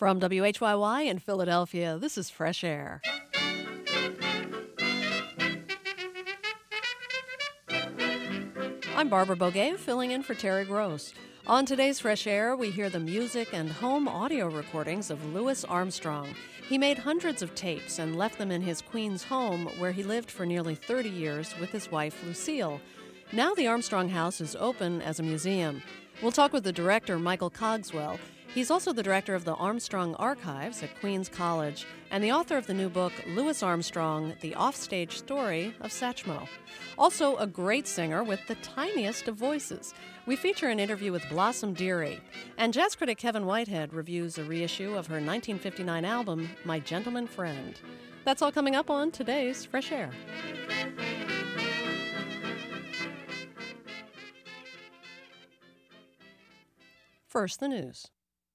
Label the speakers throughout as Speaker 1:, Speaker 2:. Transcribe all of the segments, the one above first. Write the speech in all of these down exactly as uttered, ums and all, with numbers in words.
Speaker 1: From W H Y Y in Philadelphia, this is Fresh Air. I'm Barbara Boguet, filling in for Terry Gross. On today's Fresh Air, we hear the music and home audio recordings of Louis Armstrong. He made hundreds of tapes and left them in his Queens home, where he lived for nearly thirty years with his wife, Lucille. Now the Armstrong House is open as a museum. We'll talk with the director, Michael Cogswell. He's also the director of the Armstrong Archives at Queens College and the author of the new book, Louis Armstrong, The Offstage Story of Satchmo. Also a great singer with the tiniest of voices. We feature an interview with Blossom Dearie. And jazz critic Kevin Whitehead reviews a reissue of her nineteen fifty-nine album, My Gentleman Friend. That's all coming up on today's Fresh Air. First, the news.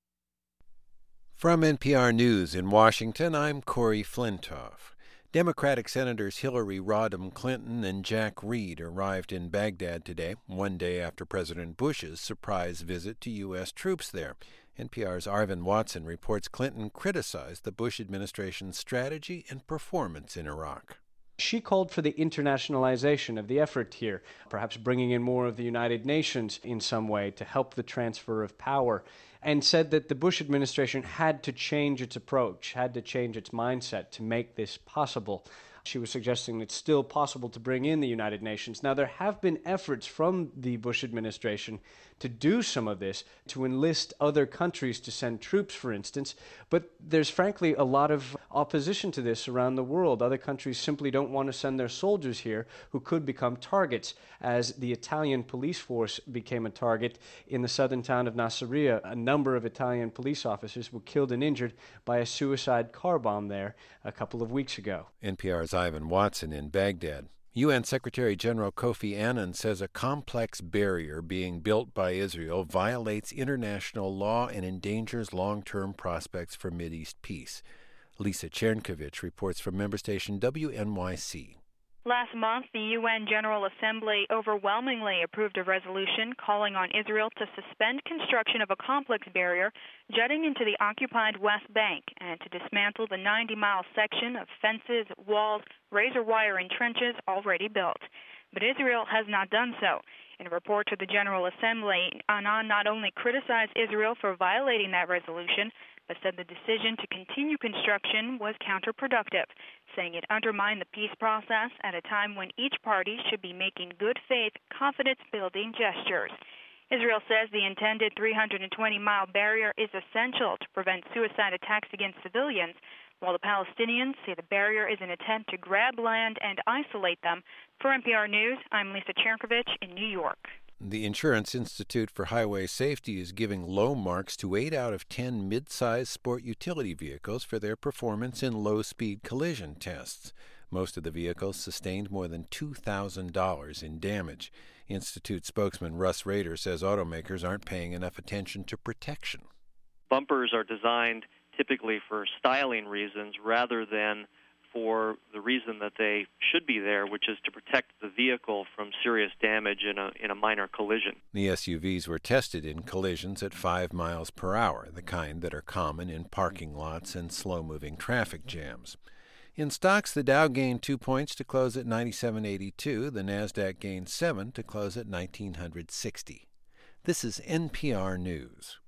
Speaker 2: From N P R News in Washington, I'm Corey Flintoff. Democratic Senators Hillary Rodham Clinton and Jack Reed arrived in Baghdad today, one day after President Bush's surprise visit to U S troops there. N P R's Arvin Watson reports Clinton criticized the Bush administration's strategy and performance in Iraq.
Speaker 3: She called for the internationalization of the effort here, perhaps bringing in more of the United Nations in some way to help the transfer of power, and said that the Bush administration had to change its approach, had to change its mindset to make this possible. She was suggesting it's still possible to bring in the United Nations. Now, there have been efforts from the Bush administration to do some of this, to enlist other countries to send troops, for instance, but there's frankly a lot of opposition to this around the world. Other countries simply don't want to send their soldiers here who could become targets, as the Italian police force became a target in the southern town of Nasiriyah. A number of Italian police officers were killed and injured by a suicide car bomb there a couple of weeks ago.
Speaker 2: N P R's Ivan Watson in Baghdad. U N Secretary General Kofi Annan says a complex barrier being built by Israel violates international law and endangers long-term prospects for Mideast peace. Lisa Chernkovich reports from member station W N Y C.
Speaker 4: Last month, the U N General Assembly overwhelmingly approved a resolution calling on Israel to suspend construction of a complex barrier jutting into the occupied West Bank and to dismantle the ninety-mile section of fences, walls, razor wire, and trenches already built. But Israel has not done so. In a report to the General Assembly, Annan not only criticized Israel for violating that resolution, but said the decision to continue construction was counterproductive, saying it undermined the peace process at a time when each party should be making good faith, confidence-building gestures. Israel says the intended three hundred twenty mile barrier is essential to prevent suicide attacks against civilians, while the Palestinians say the barrier is an attempt to grab land and isolate them. For N P R News, I'm Lisa Chernkovich in New York.
Speaker 2: The Insurance Institute for Highway Safety is giving low marks to eight out of ten mid-size sport utility vehicles for their performance in low-speed collision tests. Most of the vehicles sustained more than two thousand dollars in damage. Institute spokesman Russ Rader says automakers aren't paying enough attention to protection.
Speaker 5: Bumpers are designed typically for styling reasons rather than for the reason that they should be there, which is to protect the vehicle from serious damage in a in a minor collision.
Speaker 2: The S U Vs were tested in collisions at five miles per hour, the kind that are common in parking lots and slow-moving traffic jams. In stocks, the Dow gained two points to close at ninety-seven eighty-two. The Nasdaq gained seven to close at nineteen sixty. This is N P R News.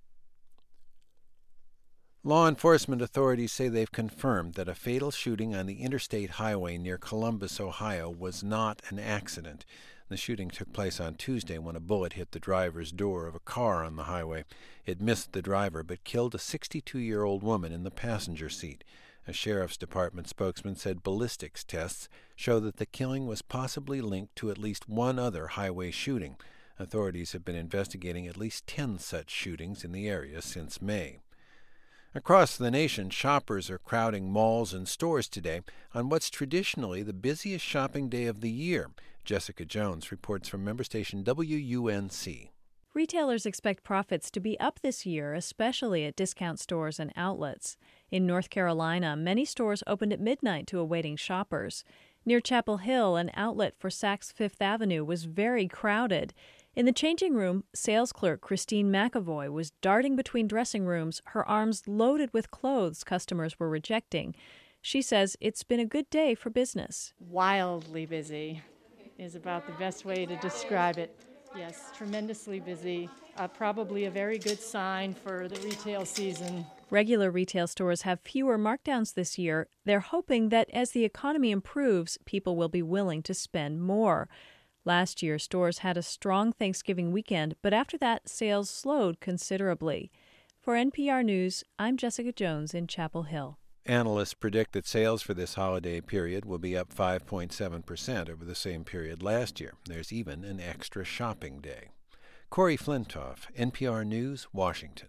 Speaker 2: Law enforcement authorities say they've confirmed that a fatal shooting on the interstate highway near Columbus, Ohio, was not an accident. The shooting took place on Tuesday when a bullet hit the driver's door of a car on the highway. It missed the driver but killed a sixty-two-year-old woman in the passenger seat. A sheriff's department spokesman said ballistics tests show that the killing was possibly linked to at least one other highway shooting. Authorities have been investigating at least ten such shootings in the area since May. Across the nation, shoppers are crowding malls and stores today on what's traditionally the busiest shopping day of the year. Jessica Jones reports from member station W U N C.
Speaker 6: Retailers expect profits to be up this year, especially at discount stores and outlets. In North Carolina, many stores opened at midnight to awaiting shoppers. Near Chapel Hill, an outlet for Saks Fifth Avenue was very crowded. In the changing room, sales clerk Christine McAvoy was darting between dressing rooms, her arms loaded with clothes customers were rejecting. She says it's been a good day for business.
Speaker 7: Wildly busy is about the best way to describe it. Yes, tremendously busy. Uh, probably a very good sign for the retail season.
Speaker 6: Regular retail stores have fewer markdowns this year. They're hoping that as the economy improves, people will be willing to spend more. Last year, stores had a strong Thanksgiving weekend, but after that, sales slowed considerably. For N P R News, I'm Jessica Jones in Chapel Hill.
Speaker 2: Analysts predict that sales for this holiday period will be up five point seven percent over the same period last year. There's even an extra shopping day. Corey Flintoff, N P R News, Washington.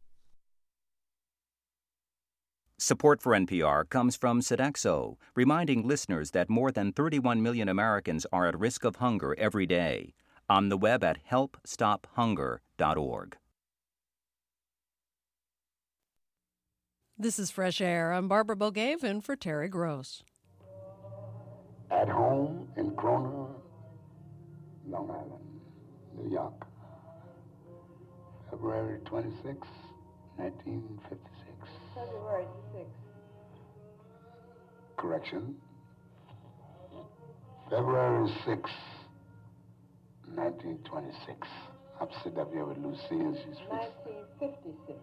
Speaker 8: Support for N P R comes from Sodexo, reminding listeners that more than thirty-one million Americans are at risk of hunger every day. On the web at help stop hunger dot org.
Speaker 1: This is Fresh Air. I'm Barbara Bogave in for Terry Gross.
Speaker 9: At home in Corona, Long Island, New York, February twenty-sixth, nineteen fifty-six.
Speaker 10: February sixth.
Speaker 9: Correction. February sixth, nineteen twenty-six. I'm sitting up here with Lucille. She's
Speaker 10: nineteen fifty-six.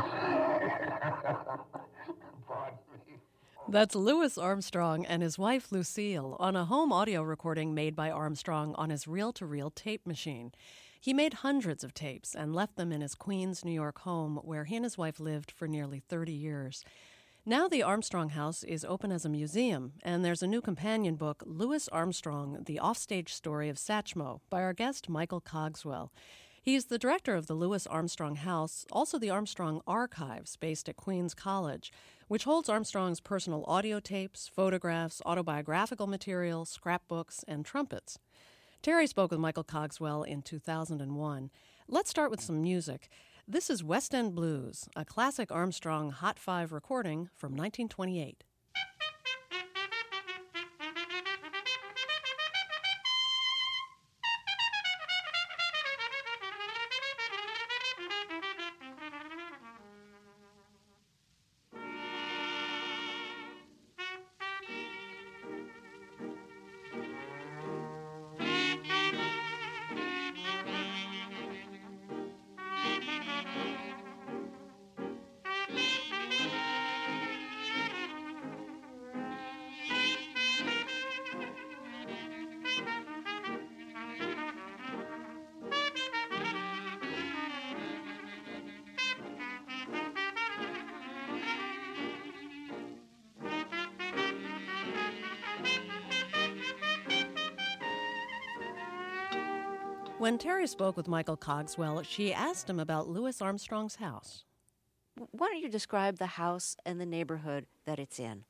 Speaker 9: Pardon me.
Speaker 1: That's Louis Armstrong and his wife Lucille on a home audio recording made by Armstrong on his reel-to-reel tape machine. He made hundreds of tapes and left them in his Queens, New York home where he and his wife lived for nearly thirty years. Now the Armstrong House is open as a museum, and there's a new companion book, Louis Armstrong, The Offstage Story of Satchmo, by our guest Michael Cogswell. He's the director of the Louis Armstrong House, also the Armstrong Archives, based at Queens College, which holds Armstrong's personal audio tapes, photographs, autobiographical material, scrapbooks, and trumpets. Terry spoke with Michael Cogswell in two thousand one. Let's start with some music. This is West End Blues, a classic Armstrong Hot Five recording from nineteen twenty-eight. When Terry spoke with Michael Cogswell, she asked him about Louis Armstrong's house.
Speaker 11: Why don't you describe the house and the neighborhood that it's in?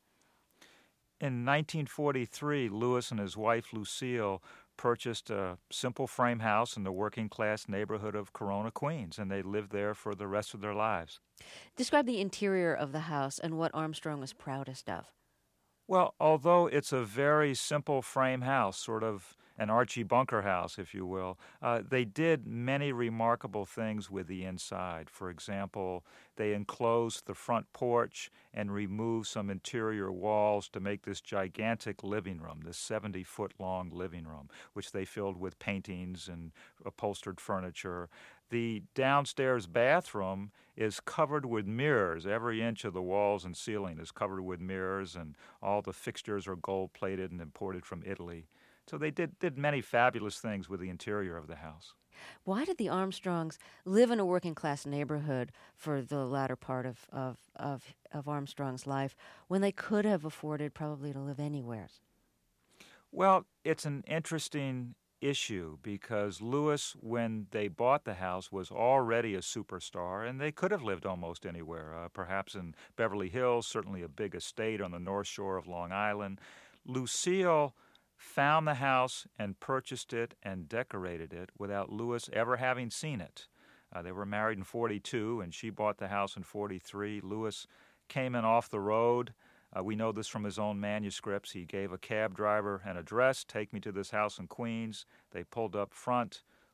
Speaker 12: In nineteen forty-three, Louis and his wife, Lucille, purchased a simple frame house in the working-class neighborhood of Corona, Queens, and they lived there for the rest of their lives.
Speaker 11: Describe the interior of the house and what Armstrong was proudest of.
Speaker 12: Well, although it's a very simple frame house, sort of an Archie Bunker house, if you will, uh, they did many remarkable things with the inside. For example, they enclosed the front porch and removed some interior walls to make this gigantic living room, this seventy-foot-long living room, which they filled with paintings and upholstered furniture. The downstairs bathroom is covered with mirrors. Every inch of the walls and ceiling is covered with mirrors, and all the fixtures are gold-plated and imported from Italy. So they did, did many fabulous things with the interior of the house.
Speaker 11: Why did the Armstrongs live in a working-class neighborhood for the latter part of, of, of, of Armstrong's life when they could have afforded probably to live anywhere?
Speaker 12: Well, it's an interesting issue because Louis, when they bought the house, was already a superstar, and they could have lived almost anywhere, uh, perhaps in Beverly Hills, certainly a big estate on the North Shore of Long Island. Lucille found the house and purchased it and decorated it without Louis ever having seen it. Uh, they were married in forty-two, and she bought the house in forty-three. Louis came in off the road. Uh, we know this from his own manuscripts. He gave a cab driver an address, take me to this house in Queens. They pulled up front.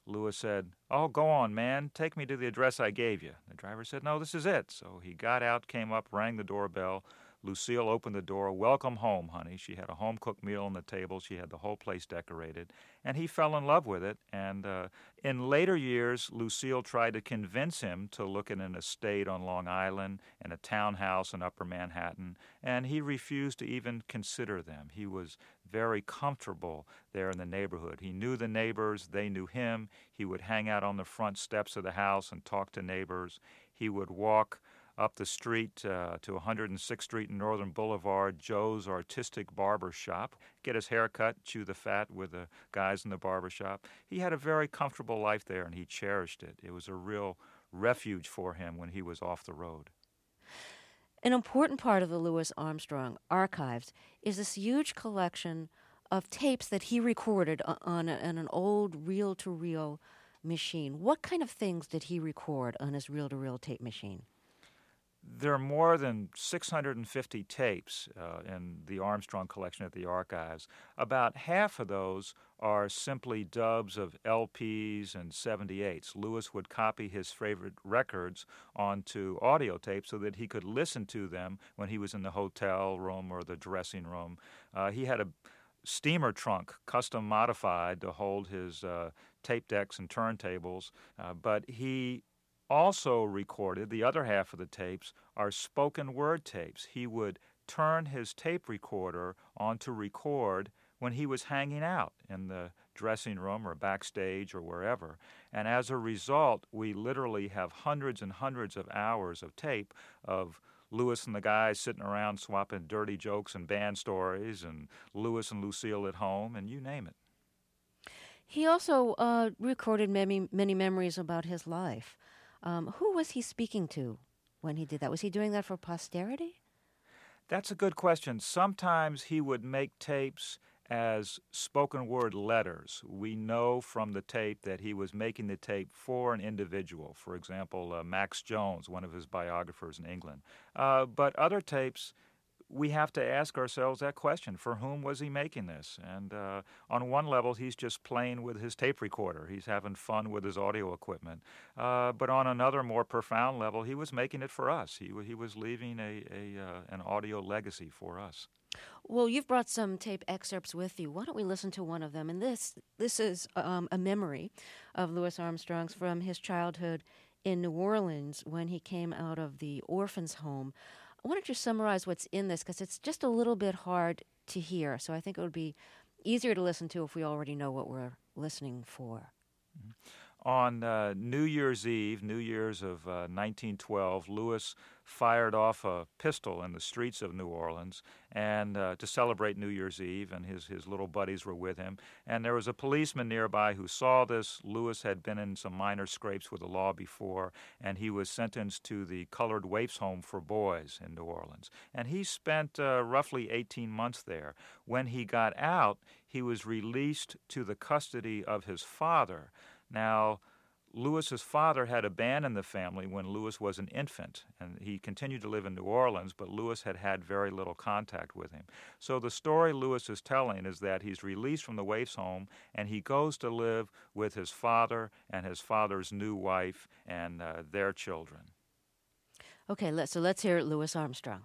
Speaker 12: Louis said, "Oh, go on, man. Take me to the address I gave you." The driver said, "No, this is it." So he got out, came up, rang the doorbell. Lucille opened the door. "Welcome home, honey." She had a home-cooked meal on the table. She had the whole place decorated. And he fell in love with it. And uh, in later years, Lucille tried to convince him to look at an estate on Long Island and a townhouse in Upper Manhattan. And he refused to even consider them. He was very comfortable there in the neighborhood. He knew the neighbors. They knew him. He would hang out on the front steps of the house and talk to neighbors. He would walk up the street uh, to one hundred sixth Street and Northern Boulevard, Joe's Artistic Barber Shop, get his hair cut, chew the fat with the guys in the barber shop. He had a very comfortable life there, and he cherished it. It was a real refuge for him when he was off the road.
Speaker 11: An important part of the Louis Armstrong archives is this huge collection of tapes that he recorded on, a, on an old reel-to-reel machine. What kind of things did he record on his reel-to-reel tape machine?
Speaker 12: There are more than six hundred fifty tapes uh, in the Armstrong collection at the archives. About half of those are simply dubs of L Ps and seventy-eights. Louis would copy his favorite records onto audio tapes so that he could listen to them when he was in the hotel room or the dressing room. Uh, he had a steamer trunk, custom modified to hold his uh, tape decks and turntables, uh, but he also recorded, the other half of the tapes are spoken word tapes. He would turn his tape recorder on to record when he was hanging out in the dressing room or backstage or wherever. And as a result, we literally have hundreds and hundreds of hours of tape of Louis and the guys sitting around swapping dirty jokes and band stories, and Louis and Lucille at home, and you name it.
Speaker 11: He also uh, recorded many, many memories about his life. Um, who was he speaking to when he did that? Was he doing that for posterity?
Speaker 12: That's a good question. Sometimes he would make tapes as spoken word letters. We know from the tape that he was making the tape for an individual. For example, uh, Max Jones, one of his biographers in England. Uh, but other tapes, we have to ask ourselves that question. For whom was he making this? And uh, on one level, he's just playing with his tape recorder. He's having fun with his audio equipment. Uh, but on another more profound level, he was making it for us. He, he was leaving a, a uh, an audio legacy for us.
Speaker 11: Well, you've brought some tape excerpts with you. Why don't we listen to one of them? And this this is um, a memory of Louis Armstrong's from his childhood in New Orleans when he came out of the orphan's home. Why don't you summarize what's in this, because it's just a little bit hard to hear. So I think it would be easier to listen to if we already know what we're listening for.
Speaker 12: Mm-hmm. On uh, New Year's Eve, New Year's of uh, nineteen twelve, Louis fired off a pistol in the streets of New Orleans and uh, to celebrate New Year's Eve, and his, his little buddies were with him. And there was a policeman nearby who saw this. Louis had been in some minor scrapes with the law before, and he was sentenced to the Colored Waifs Home for Boys in New Orleans. And he spent uh, roughly eighteen months there. When he got out, he was released to the custody of his father. Now, Louis's father had abandoned the family when Louis was an infant, and he continued to live in New Orleans, but Louis had had very little contact with him. So the story Louis is telling is that he's released from the Waifs home, and he goes to live with his father and his father's new wife and uh, their children.
Speaker 11: Okay, let, so let's hear Louis Armstrong.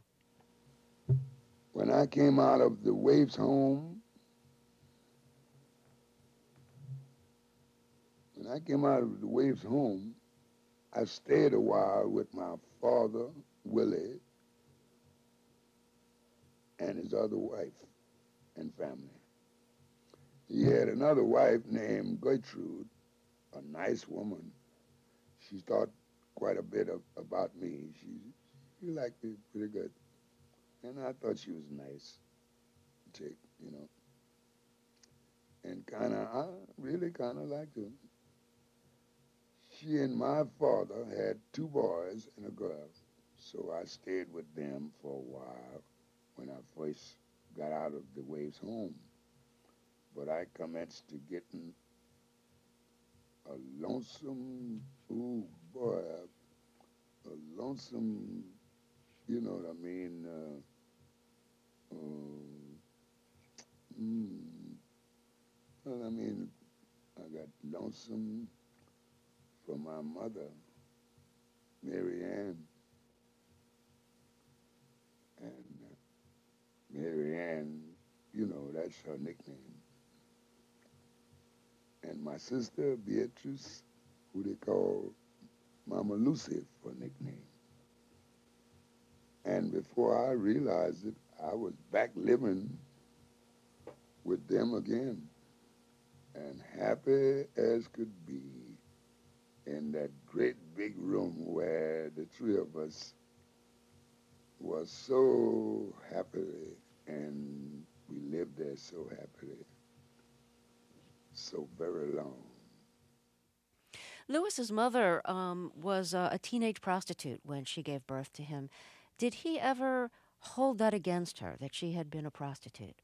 Speaker 9: When I came out of the Waifs home, When I came out of the Waifs home, I stayed a while with my father, Willie, and his other wife and family. He had another wife named Gertrude, a nice woman. She thought quite a bit of, about me. She, she liked me pretty good. And I thought she was nice, chick, you know. And kind of, I really kind of liked her. She and my father had two boys and a girl, so I stayed with them for a while when I first got out of the Waifs home. But I commenced to getting a lonesome, ooh boy, a, a lonesome, you know what I mean, uh, um, mm, well, I mean, I got lonesome for my mother, Mary Ann. And uh, Mary Ann, you know, that's her nickname. And my sister, Beatrice, who they call Mama Lucy for nickname. And before I realized it, I was back living with them again, and happy as could be in that great big room where the three of us was so happily, and we lived there so happily, so very long.
Speaker 11: Louis's mother um, was uh, a teenage prostitute when she gave birth to him. Did he ever hold that against her, that she had been a prostitute?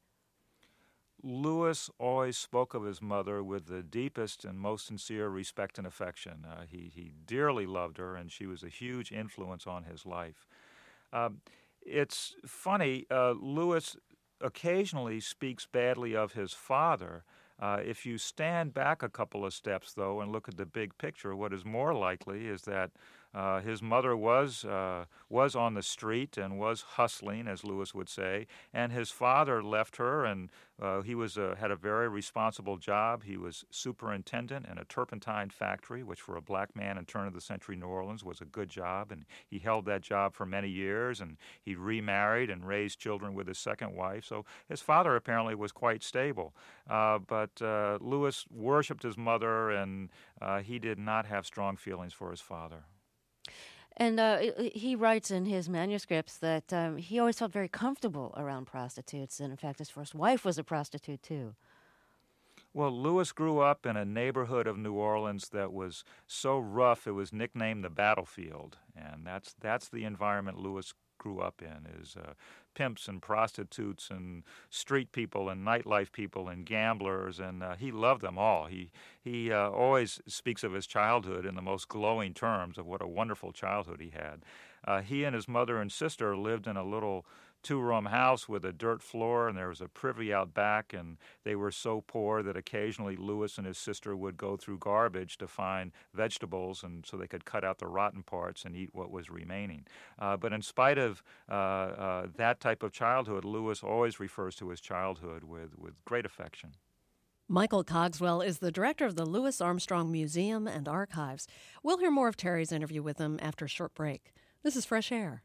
Speaker 12: Louis always spoke of his mother with the deepest and most sincere respect and affection. Uh, he, he dearly loved her, and she was a huge influence on his life. Um, it's funny, uh, Louis occasionally speaks badly of his father. Uh, if you stand back a couple of steps, though, and look at the big picture, what is more likely is that uh, his mother was uh, was on the street and was hustling, as Louis would say, and his father left her, and uh, he was uh, had a very responsible job. He was superintendent in a turpentine factory, which for a black man in turn-of-the-century New Orleans was a good job, and he held that job for many years, and he remarried and raised children with his second wife. So his father apparently was quite stable, uh, but uh, Louis worshipped his mother, and uh, he did not have strong feelings for his father.
Speaker 11: And uh, he writes in his manuscripts that um, he always felt very comfortable around prostitutes, and in fact his first wife was a prostitute too.
Speaker 12: Well, Louis grew up in a neighborhood of New Orleans that was so rough it was nicknamed the battlefield, and that's that's the environment Louis grew up in, is uh, pimps and prostitutes and street people and nightlife people and gamblers, and uh, he loved them all. He he uh, always speaks of his childhood in the most glowing terms of what a wonderful childhood he had. Uh, he and his mother and sister lived in a little two-room house with a dirt floor, and there was a privy out back, and they were so poor that occasionally Louis and his sister would go through garbage to find vegetables, and so they could cut out the rotten parts and eat what was remaining. Uh, but in spite of uh, uh, that type of childhood, Louis always refers to his childhood with, with great affection.
Speaker 1: Michael Cogswell is the director of the Louis Armstrong Museum and Archives. We'll hear more of Terry's interview with him after a short break. This is Fresh Air.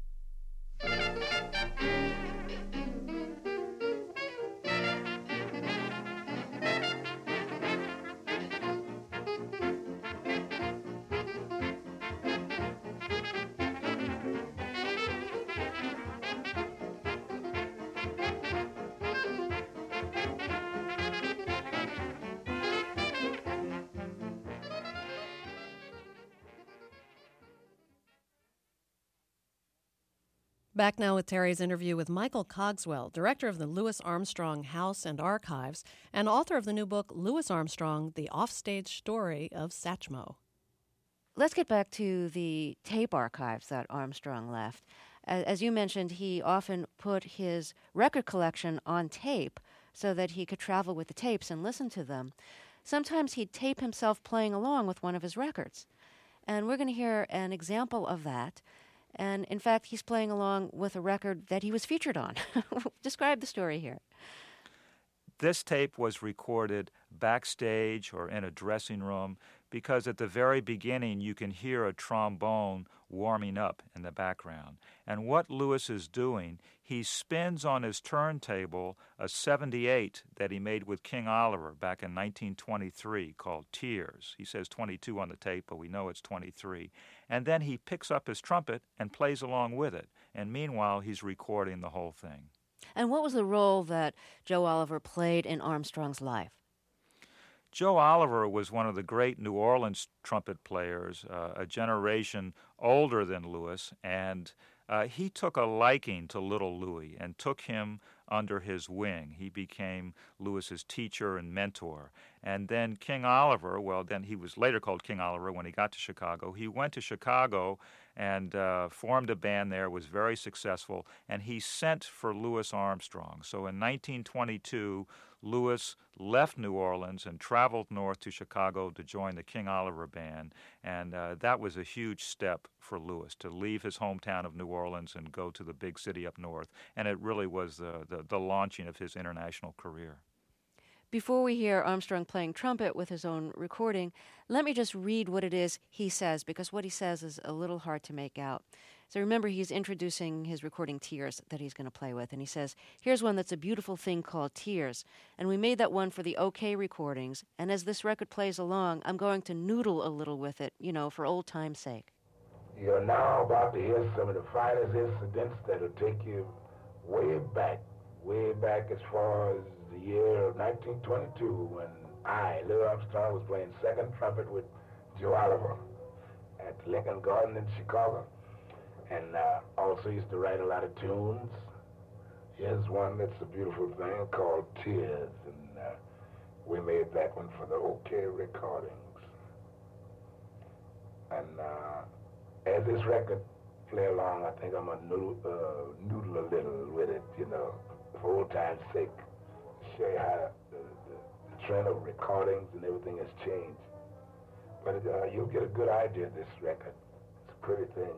Speaker 1: Back now with Terry's interview with Michael Cogswell, director of the Louis Armstrong House and Archives, and author of the new book, Louis Armstrong, The Offstage Story of Satchmo.
Speaker 11: Let's get back to the tape archives that Armstrong left. As you mentioned, he often put his record collection on tape so that he could travel with the tapes and listen to them. Sometimes he'd tape himself playing along with one of his records. And we're going to hear an example of that. And in fact, he's playing along with a record that he was featured on. Describe the story here.
Speaker 12: This tape was recorded backstage or in a dressing room because at the very beginning you can hear a trombone warming up in the background. And what Louis is doing, he spins on his turntable a seventy-eight that he made with King Oliver back in nineteen twenty-three called Tears. He says twenty-two on the tape, but we know it's twenty-three. And then he picks up his trumpet and plays along with it. And meanwhile, he's recording the whole thing.
Speaker 11: And what was the role that Joe Oliver played in Armstrong's life?
Speaker 12: Joe Oliver was one of the great New Orleans trumpet players, uh, a generation older than Louis, and uh, he took a liking to little Louis and took him under his wing. He became Louis's teacher and mentor. And then King Oliver, well, then he was later called King Oliver when he got to Chicago. He went to Chicago and uh, formed a band there, was very successful, and he sent for Louis Armstrong. So in nineteen twenty-two, Louis left New Orleans and traveled north to Chicago to join the King Oliver Band, and uh, that was a huge step for Louis, to leave his hometown of New Orleans and go to the big city up north, and it really was the, the, the launching of his international career.
Speaker 11: Before we hear Armstrong playing trumpet with his own recording, let me just read what it is he says, because what he says is a little hard to make out. So remember, he's introducing his recording Tears that he's going to play with, and he says, here's one that's a beautiful thing called Tears, and we made that one for the OK recordings, and as this record plays along, I'm going to noodle a little with it, you know, for old time's sake.
Speaker 13: You're now about to hear some of the finest incidents that'll take you way back, way back as far as the year of nineteen twenty-two, when I, Louis Armstrong, was playing second trumpet with Joe Oliver at Lincoln Garden in Chicago, and uh, also used to write a lot of tunes. Here's one that's a beautiful thing called Tears, and uh, we made that one for the OK recordings. And uh, as this record play along, I think I'm gonna noodle, uh, noodle a little with it, you know, for old time's sake. Show you how the, the, the trend of recordings and everything has changed. But uh, you'll get a good idea of this record. It's a pretty thing.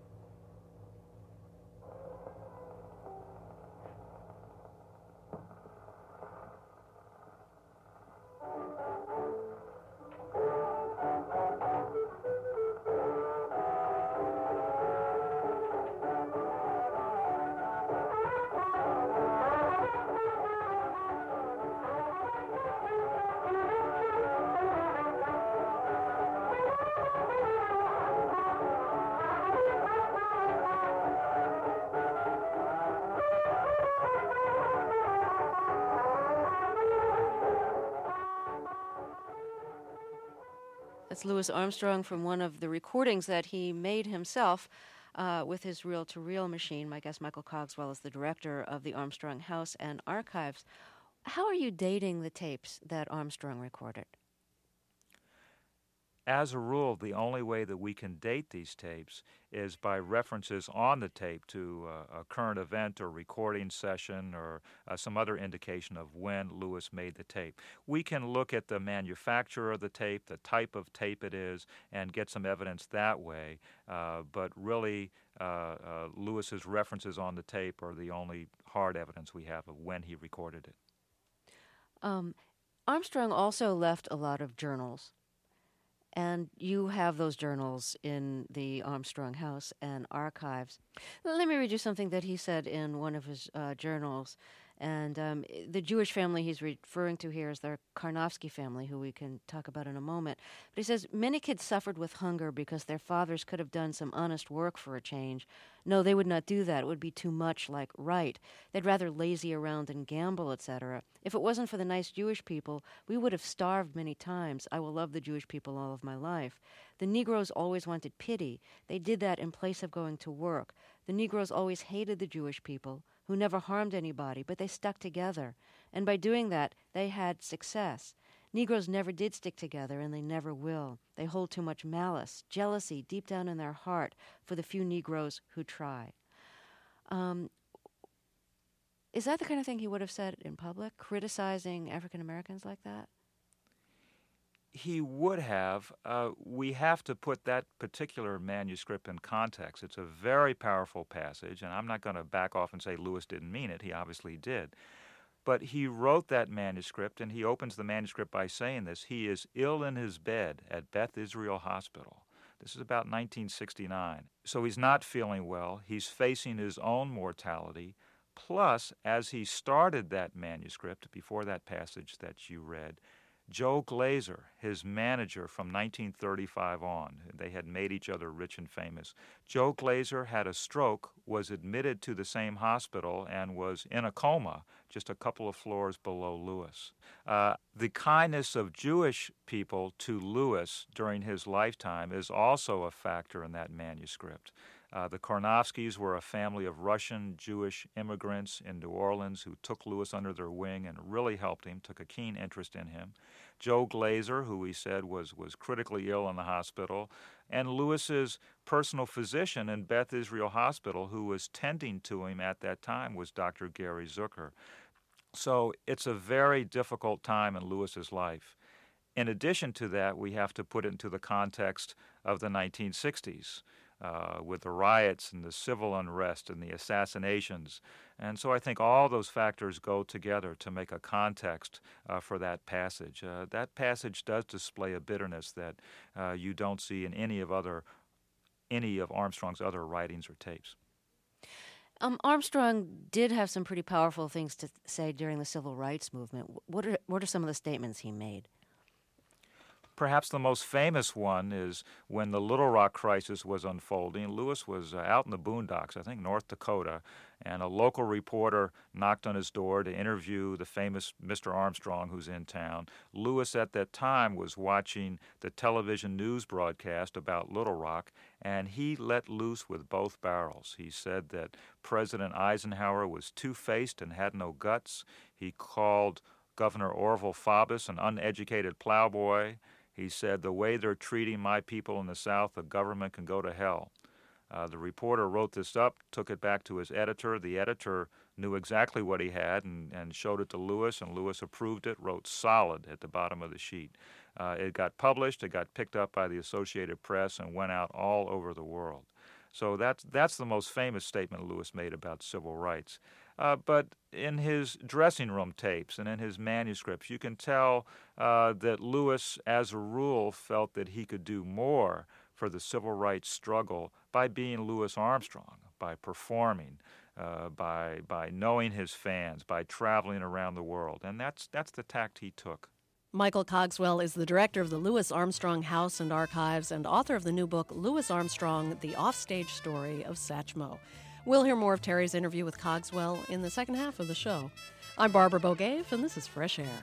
Speaker 11: That's Louis Armstrong from one of the recordings that he made himself uh, with his reel-to-reel machine. My guest, Michael Cogswell, is the director of the Armstrong House and Archives. How are you dating the tapes that Armstrong recorded?
Speaker 12: As a rule, the only way that we can date these tapes is by references on the tape to uh, a current event or recording session or uh, some other indication of when Louis made the tape. We can look at the manufacturer of the tape, the type of tape it is, and get some evidence that way. Uh, but really, uh, uh, Louis's references on the tape are the only hard evidence we have of when he recorded it.
Speaker 11: Um, Armstrong also left a lot of journals. And you have those journals in the Armstrong House and Archives. Let me read you something that he said in one of his uh, journals. And um, the Jewish family he's referring to here is the Karnofsky family, who we can talk about in a moment. But he says, many kids suffered with hunger because their fathers could have done some honest work for a change. No, they would not do that. It would be too much like right. They'd rather lazy around and gamble, et cetera. If it wasn't for the nice Jewish people, we would have starved many times. I will love the Jewish people all of my life. The Negroes always wanted pity. They did that in place of going to work. The Negroes always hated the Jewish people, who never harmed anybody, but they stuck together. And by doing that, they had success. Negroes never did stick together, and they never will. They hold too much malice, jealousy deep down in their heart for the few Negroes who try. Um, is that the kind of thing he would have said in public, criticizing African Americans like that?
Speaker 12: He would have. Uh, we have to put that particular manuscript in context. It's a very powerful passage, and I'm not going to back off and say Louis didn't mean it. He obviously did. But he wrote that manuscript, and he opens the manuscript by saying this. He is ill in his bed at Beth Israel Hospital. This is about nineteen sixty-nine. So he's not feeling well. He's facing his own mortality. Plus, as he started that manuscript, before that passage that you read, Joe Glazer, his manager from nineteen thirty-five on, they had made each other rich and famous. Joe Glazer had a stroke, was admitted to the same hospital, and was in a coma just a couple of floors below Louis. Uh, the kindness of Jewish people to Louis during his lifetime is also a factor in that manuscript. Uh, the Karnofskys were a family of Russian Jewish immigrants in New Orleans who took Louis under their wing and really helped him, took a keen interest in him. Joe Glazer, who he said was, was critically ill in the hospital, and Louis's personal physician in Beth Israel Hospital, who was tending to him at that time, was Doctor Gary Zucker. So it's a very difficult time in Louis's life. In addition to that, we have to put it into the context of the nineteen sixties. Uh, with the riots and the civil unrest and the assassinations. And so I think all those factors go together to make a context uh, for that passage. Uh, that passage does display a bitterness that uh, you don't see in any of other, any of Armstrong's other writings or tapes.
Speaker 11: Um, Armstrong did have some pretty powerful things to say during the civil rights movement. What are, what are some of the statements he made?
Speaker 12: Perhaps the most famous one is when the Little Rock crisis was unfolding. Louis was uh, out in the boondocks, I think North Dakota, and a local reporter knocked on his door to interview the famous Mister Armstrong who's in town. Louis at that time was watching the television news broadcast about Little Rock, and he let loose with both barrels. He said that President Eisenhower was two-faced and had no guts. He called Governor Orville Faubus an uneducated plowboy. He said, the way they're treating my people in the South, the government can go to hell. Uh, the reporter wrote this up, took it back to his editor. The editor knew exactly what he had and, and showed it to Louis, and Louis approved it, wrote solid at the bottom of the sheet. Uh, it got published, it got picked up by the Associated Press, and went out all over the world. So that's, that's the most famous statement Louis made about civil rights. Uh, but in his dressing room tapes and in his manuscripts, you can tell uh, that Louis, as a rule, felt that he could do more for the civil rights struggle by being Louis Armstrong, by performing, uh, by by knowing his fans, by traveling around the world. And that's that's the tact he took.
Speaker 1: Michael Cogswell is the director of the Louis Armstrong House and Archives and author of the new book, Louis Armstrong, The Offstage Story of Satchmo. We'll hear more of Terry's interview with Cogswell in the second half of the show. I'm Barbara Bogaev, and this is Fresh Air.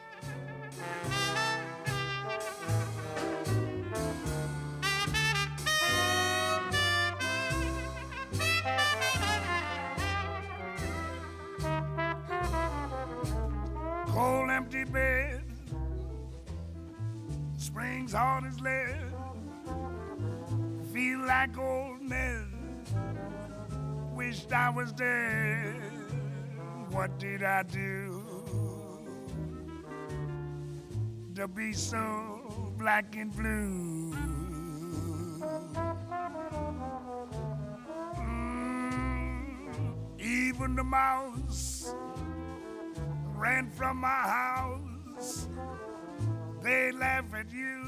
Speaker 14: Cold empty bed, springs hard as lead, feel like oldness. Wished I was dead. What did I do to be so black and blue? Mm, even the mouse ran from my house. They laugh at you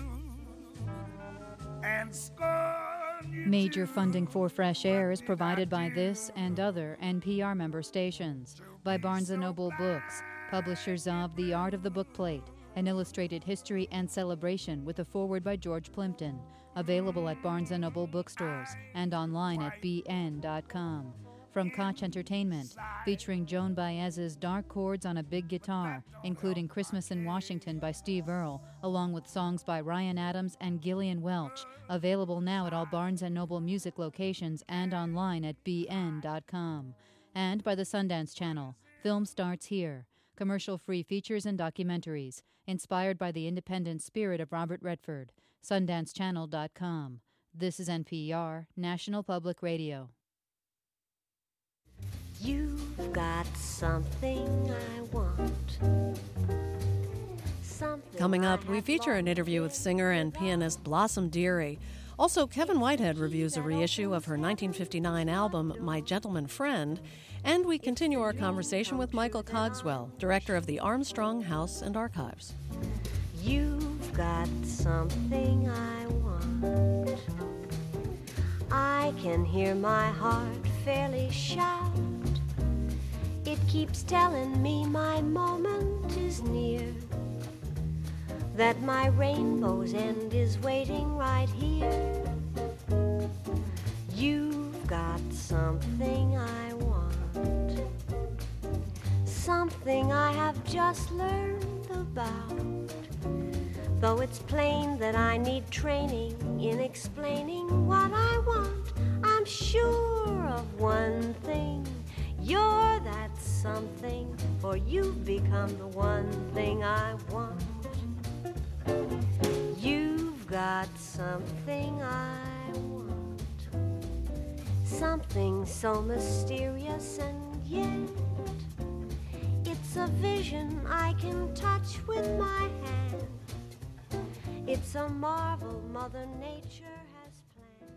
Speaker 14: and scorn.
Speaker 15: Major funding for Fresh Air is provided by this and other N P R member stations, by Barnes and Noble Books, publishers of The Art of the Bookplate, an illustrated history and celebration with a foreword by George Plimpton, available at Barnes and Noble bookstores and online at b n dot com. From Koch Entertainment, featuring Joan Baez's Dark Chords on a Big Guitar, including Christmas in Washington by Steve Earle, along with songs by Ryan Adams and Gillian Welch, available now at all Barnes and Noble music locations and online at b n dot com. And by the Sundance Channel, Film Starts Here, commercial-free features and documentaries, inspired by the independent spirit of Robert Redford, sundance channel dot com. This is N P R, National Public Radio.
Speaker 16: You've got something I want. Something
Speaker 1: Coming up, we feature an interview with singer and pianist Blossom Dearie. Also, Kevin Whitehead reviews a reissue of her nineteen fifty-nine album, My Gentleman Friend. And we continue our conversation with Michael Cogswell, director of the Armstrong House and Archives.
Speaker 16: You've got something I want. I can hear my heart fairly shout. It keeps telling me my moment is near, that my rainbow's end is waiting right here. You've got something I want, something I have just learned about, though it's plain that I need training in explaining what I want. I'm sure of one thing. You're that something, for you've become the one thing I want. You've got something I want, something so mysterious and yet it's a vision I can touch with my hand. It's a marvel Mother Nature has planned.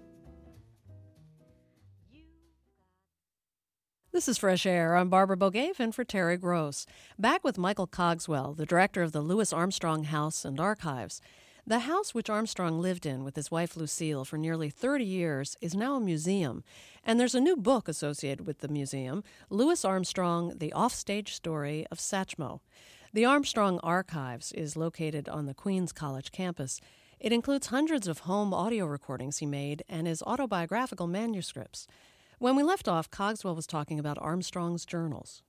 Speaker 1: This is Fresh Air. I'm Barbara Bogaev in for Terry Gross. Back with Michael Cogswell, the director of the Louis Armstrong House and Archives. The house which Armstrong lived in with his wife Lucille for nearly thirty years is now a museum, and there's a new book associated with the museum, Louis Armstrong, The Offstage Story of Satchmo. The Armstrong Archives is located on the Queens College campus. It includes hundreds of home audio recordings he made and his autobiographical manuscripts. When we left off, Cogswell was talking about Armstrong's journals.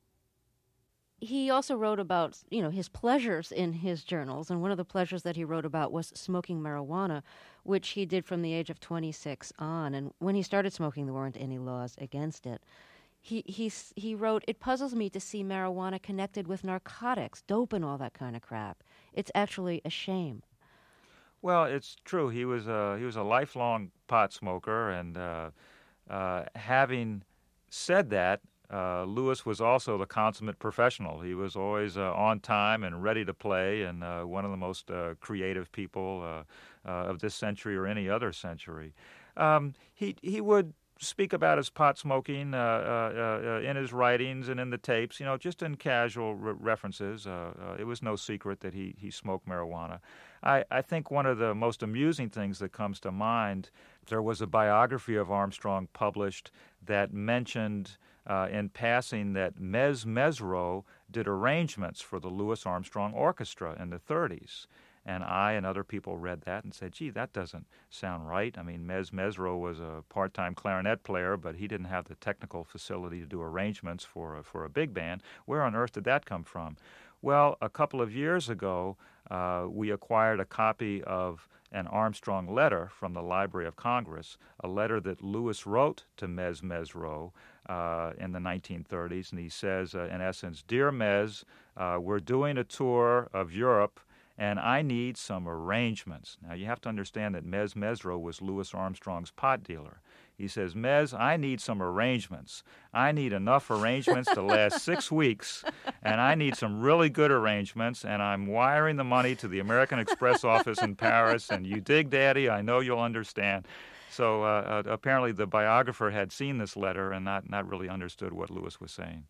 Speaker 11: He also wrote about, you know, his pleasures in his journals, and one of the pleasures that he wrote about was smoking marijuana, which he did from the age of twenty-six on. And when he started smoking, there weren't any laws against it. He he he wrote, "It puzzles me to see marijuana connected with narcotics, dope, and all that kind of crap. It's actually a shame."
Speaker 12: Well, it's true. He was a he was a lifelong pot smoker, and uh, uh, having said that, Uh, Louis was also the consummate professional. He was always uh, on time and ready to play, and uh, one of the most uh, creative people uh, uh, of this century or any other century. Um, he he would speak about his pot smoking uh, uh, uh, in his writings and in the tapes, you know, just in casual re- references. Uh, uh, it was no secret that he, he smoked marijuana. I, I think one of the most amusing things that comes to mind, there was a biography of Armstrong published that mentioned uh, in passing that Mez Mezzrow did arrangements for the Louis Armstrong Orchestra in the thirties. And I and other people read that and said, gee, that doesn't sound right. I mean, Mez Mezzrow was a part-time clarinet player, but he didn't have the technical facility to do arrangements for a, for a big band. Where on earth did that come from? Well, a couple of years ago, uh, we acquired a copy of an Armstrong letter from the Library of Congress, a letter that Louis wrote to Mez Mezzrow uh, in the nineteen thirties. And he says, uh, in essence, Dear Mez, uh, we're doing a tour of Europe, and I need some arrangements. Now, you have to understand that Mez Mezzrow was Louis Armstrong's pot dealer. He says, Mez, I need some arrangements. I need enough arrangements to last six weeks, and I need some really good arrangements, and I'm wiring the money to the American Express office in Paris, and you dig, Daddy, I know you'll understand. So uh, uh, apparently the biographer had seen this letter and not, not really understood what Louis was saying.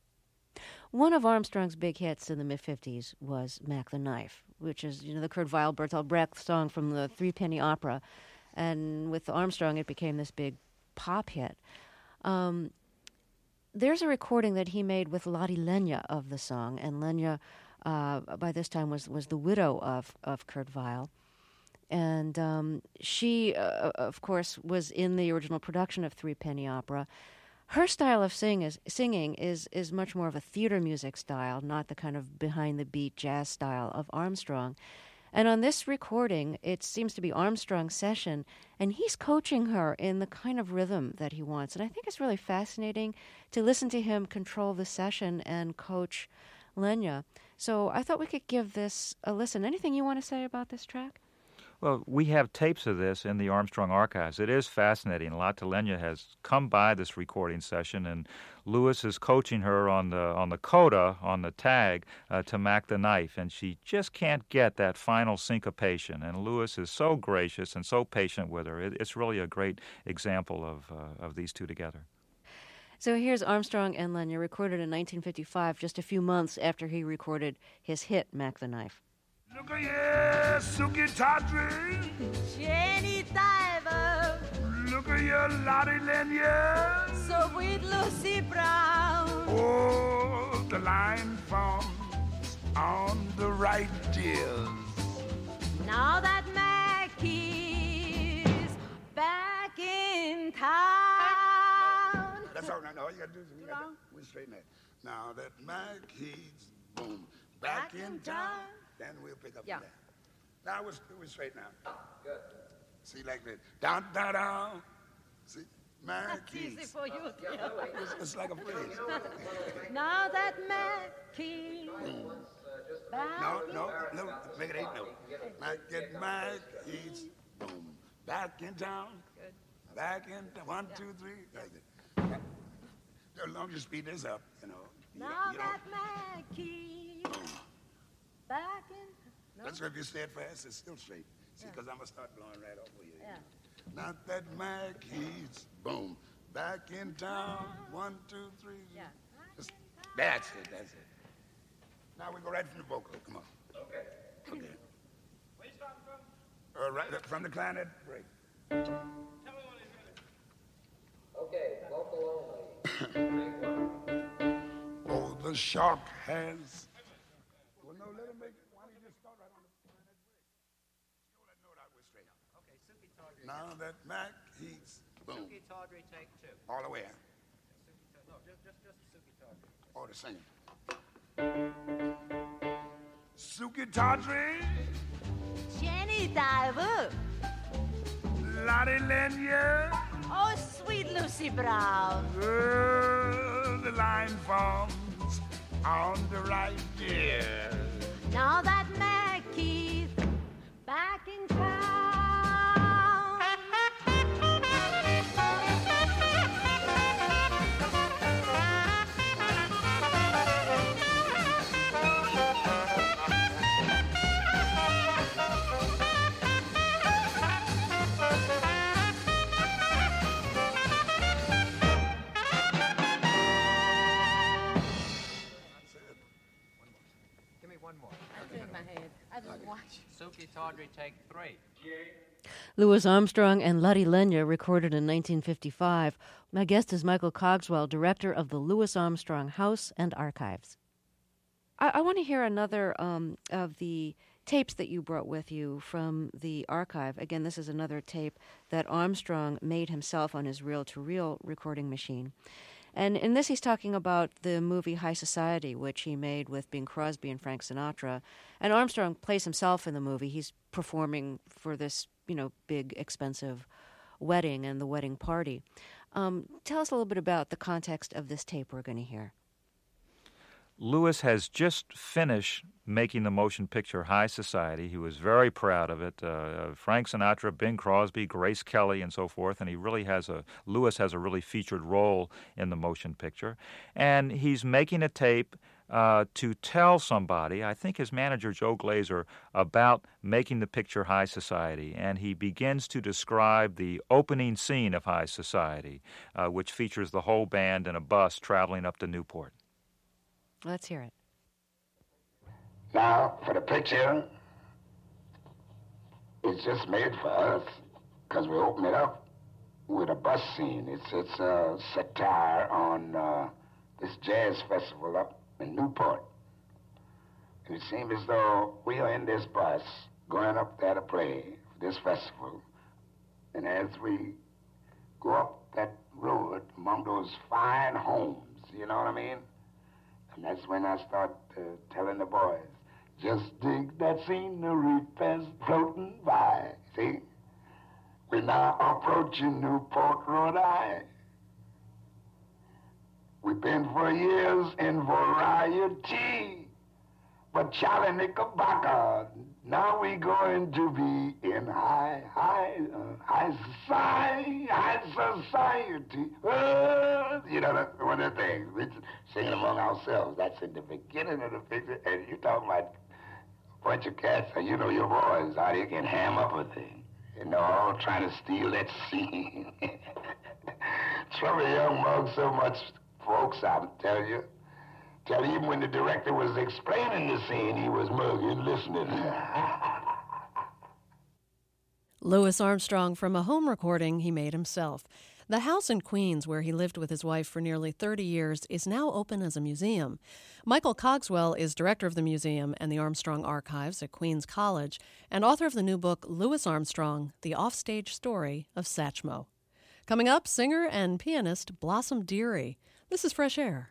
Speaker 11: One of Armstrong's big hits in the mid-fifties was Mac the Knife, which is, you know, the Kurt Weill, Bertolt Brecht song from the Three Penny Opera. And with Armstrong, it became this big pop hit. Um, there's a recording that he made with Lotte Lenya of the song, and Lenya, uh, by this time, was, was the widow of, of Kurt Weill. And um, she, uh, of course, was in the original production of Three Penny Opera. Her style of sing is, singing is, is much more of a theater music style, not the kind of behind-the-beat jazz style of Armstrong. And on this recording, it seems to be Armstrong's session, and he's coaching her in the kind of rhythm that he wants. And I think it's really fascinating to listen to him control the session and coach Lenya. So I thought we could give this a listen. Anything you want to say about this track?
Speaker 12: Well, we have tapes of this in the Armstrong archives. It is fascinating. Lotte Lenya has come by this recording session, and Louis is coaching her on the on the coda, on the tag, uh, to Mac the Knife, and she just can't get that final syncopation. And Louis is so gracious and so patient with her. It, it's really a great example of uh, of these two together.
Speaker 11: So here's Armstrong and Lenya, recorded in nineteen fifty-five, just a few months after he recorded his hit, Mac the Knife.
Speaker 14: Look at your Suki Tawdry,
Speaker 16: Jenny Diver,
Speaker 14: look at your Lotte Lenya,
Speaker 16: so sweet Lucy Brown.
Speaker 14: Oh, the line forms on the right, dears.
Speaker 16: Now that Mackie's back in town.
Speaker 9: That's all right. No, all you gotta do is we gotta we straighten that. Now that Mackie's boom back, back in town. town. Then we'll pick up
Speaker 16: yeah.
Speaker 9: from there. Now we're, we're straight now. Good. See, like that. Down, down, down. See? Mac
Speaker 10: Easy
Speaker 9: Keys.
Speaker 10: for you.
Speaker 9: It's, it's like a phrase.
Speaker 10: Now that Mac Keys.
Speaker 9: No, no, no, make it eight, no. Mac, get Mac Keys. Boom. Back in town. Back in town. One, two, three. Like that. As long as you speed this up, you know. You,
Speaker 10: Now
Speaker 9: you
Speaker 10: that Mac Keys. Back in. No?
Speaker 9: That's if you say it fast, it's still straight. See, because I'm going to start blowing right off of you.
Speaker 10: Yeah.
Speaker 9: Not that Mac Keys. Boom. Back in town. One, two, three.
Speaker 10: Yeah.
Speaker 9: Just, that's it, that's it. Now we go right from the vocal. Come on. Okay. Okay. Where you starting from? Uh, right from the clarinet break. Tell me when he's ready. Okay, vocal only. Oh, the shark has. Well, no, let him make it. Why don't you just start right on the clarinet break? Throw that note out with straight. Okay, Suki Tawdry. Now that Mac, he's. Boom.
Speaker 17: Suki Tawdry, take two.
Speaker 9: All the way out.
Speaker 17: No, just, just, just Suki Tawdry.
Speaker 9: Oh, the singing. Suki Tawdry,
Speaker 10: Jenny Diver.
Speaker 9: Lottie Lenya,
Speaker 10: Oh, sweet Lucy Brown.
Speaker 9: uh, the line forms on the right, dear.
Speaker 10: Now that Mac Keys back in town.
Speaker 17: Give me one more.
Speaker 10: It's in my head. I didn't watch.
Speaker 17: Suki Tawdry, take three.
Speaker 11: Louis Armstrong and Lottie Lenya recorded in nineteen fifty-five. My guest is Michael Cogswell, director of the Louis Armstrong House and Archives. I, I want to hear another um, of the tapes that you brought with you from the archive. Again, this is another tape that Armstrong made himself on his reel-to-reel recording machine. And in this, he's talking about the movie High Society, which he made with Bing Crosby and Frank Sinatra. And Armstrong plays himself in the movie. He's performing for this, you know, big, expensive wedding and the wedding party. Um, tell us a little bit about the context of this tape we're going to hear.
Speaker 12: Louis has just finished making the motion picture High Society. He was very proud of it. Uh, Frank Sinatra, Bing Crosby, Grace Kelly, and so forth. And he really has a, Louis has a really featured role in the motion picture. And he's making a tape uh, to tell somebody, I think his manager, Joe Glazer, about making the picture High Society. And he begins to describe the opening scene of High Society, uh, which features the whole band in a bus traveling up to Newport.
Speaker 11: Let's hear it.
Speaker 13: Now, for the picture, it's just made for us because we open it up with a bus scene. It's it's a satire on uh, this jazz festival up in Newport. And it seems as though we are in this bus going up there to play for this festival. And as we go up that road among those fine homes, you know what I mean? And that's when I start uh, telling the boys, just dig that scenery fast floating by. See? We're now approaching Newport, Rhode Island. We've been for years in variety, but Charlie Knickerbocker, now we're going to be in high, high, uh, high society, high society. Uh, you know, that's one of the things. We're singing among ourselves. That's in the beginning of the picture, and you're talking about a bunch of cats, and you know your boys, how they can ham up a thing. And they're all trying to steal that scene. Trouble young mugs so much, folks, I'm telling you. Tell you, even when the director was explaining the scene, he was mugging, listening.
Speaker 1: Louis Armstrong from a home recording he made himself. The house in Queens, where he lived with his wife for nearly thirty years, is now open as a museum. Michael Cogswell is director of the museum and the Armstrong Archives at Queens College and author of the new book, Louis Armstrong, The Offstage Story of Satchmo. Coming up, singer and pianist Blossom Dearie. This is Fresh Air.